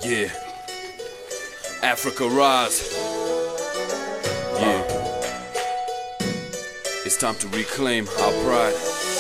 Yeah. Africa rise. Yeah. It's time to reclaim our pride.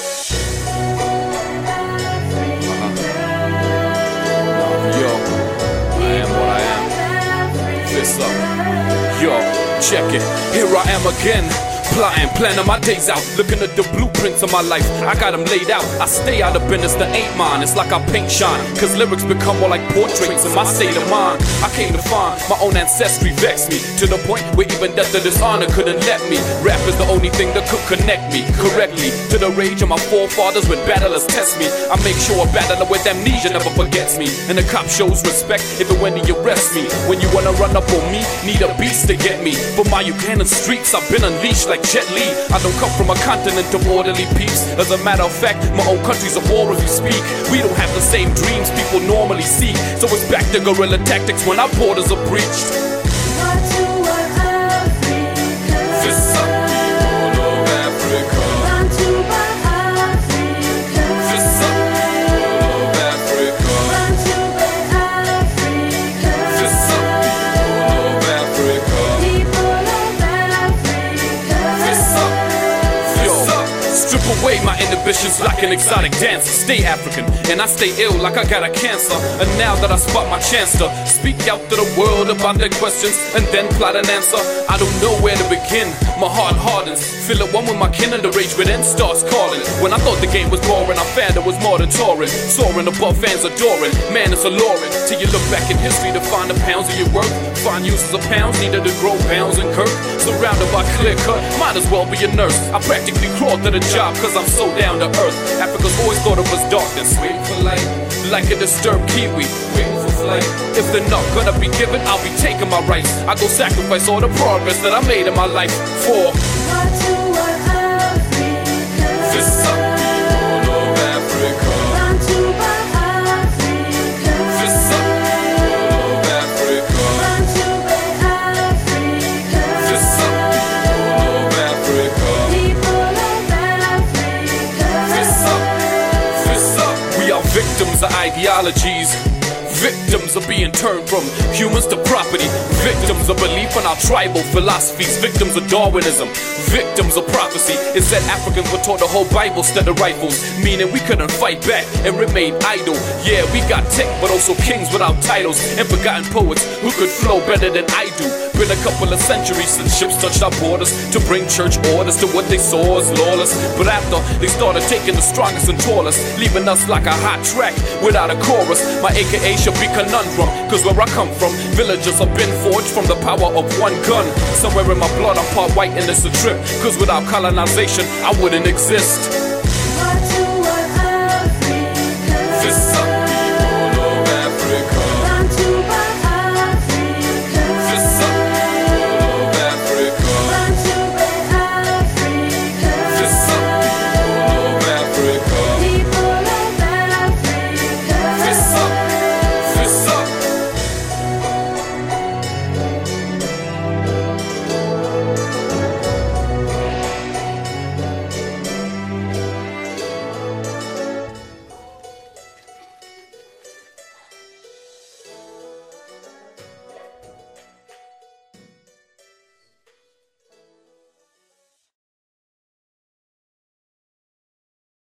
Yo, I am what I am. Fist up. Yo, check it. Here I am again. Plotting, planning my days out, looking at the blueprints of my life. I got them laid out. I stay out of business, that ain't mine. It's like I paint shine, cause lyrics become more like portraits in my state of mind. I came to find my own ancestry vex me, to the point where even death or dishonor couldn't let me. Rap is the only thing that could connect me correctly to the rage of my forefathers when battlers test me. I make sure a battler with amnesia never forgets me, and the cop shows respect even when he arrests me. When you wanna run up on me, need a beast to get me. For my Ugandan streets, I've been unleashed like Jet Li. I don't come from a continent of orderly peace. As a matter of fact, my own country's a war if you speak. We don't have the same dreams people normally seek. So it's back to guerrilla tactics when our borders are breached. Fists up, people of Africa. Fists up, people of Africa. Fists up, people of Africa. Strip away my inhibitions like an exotic dancer. Stay African, and I stay ill like I got a cancer. And now that I spot my chance to speak out to the world about their questions and then plot an answer, I don't know where to begin. My heart hardens, feel at one with my kin, and the rage within starts calling. When I thought the game was boring, I found it was more than touring. Soaring above fans adoring, man it's alluring. Till you look back in history to find the pounds of your worth. Find uses of pounds needed to grow pounds and curve. Surrounded by clear cut, might as well be a nurse. I practically crawled to the job cause I'm so down to earth. Africa's always thought it was darkness, waiting for light, like a disturbed kiwi, waiting for flight. If they're not gonna be given, I'll be taking my rights. I go sacrifice all the progress that I made in my life for. Fists up, people of Africa. Fists up, people of Africa. Fists up, people of Africa. We are victims of ideologies, victims of being turned from humans to property, victims of belief in our tribal philosophies, victims of Darwinism, victims of prophecy. It said Africans were taught the whole Bible instead of rifles, meaning we couldn't fight back and remain idle. Yeah, we got tech, but also kings without titles, and forgotten poets who could flow better than I do. Been a couple of centuries since ships touched our borders to bring church orders to what they saw as lawless. But after they started taking the strongest and tallest, leaving us like a hot track without a chorus. My AKA should be conundrum, cause where I come from, villagers have been forged from the power of one gun. Somewhere in my blood I'm part white and it's a trip, cause without colonization I wouldn't exist.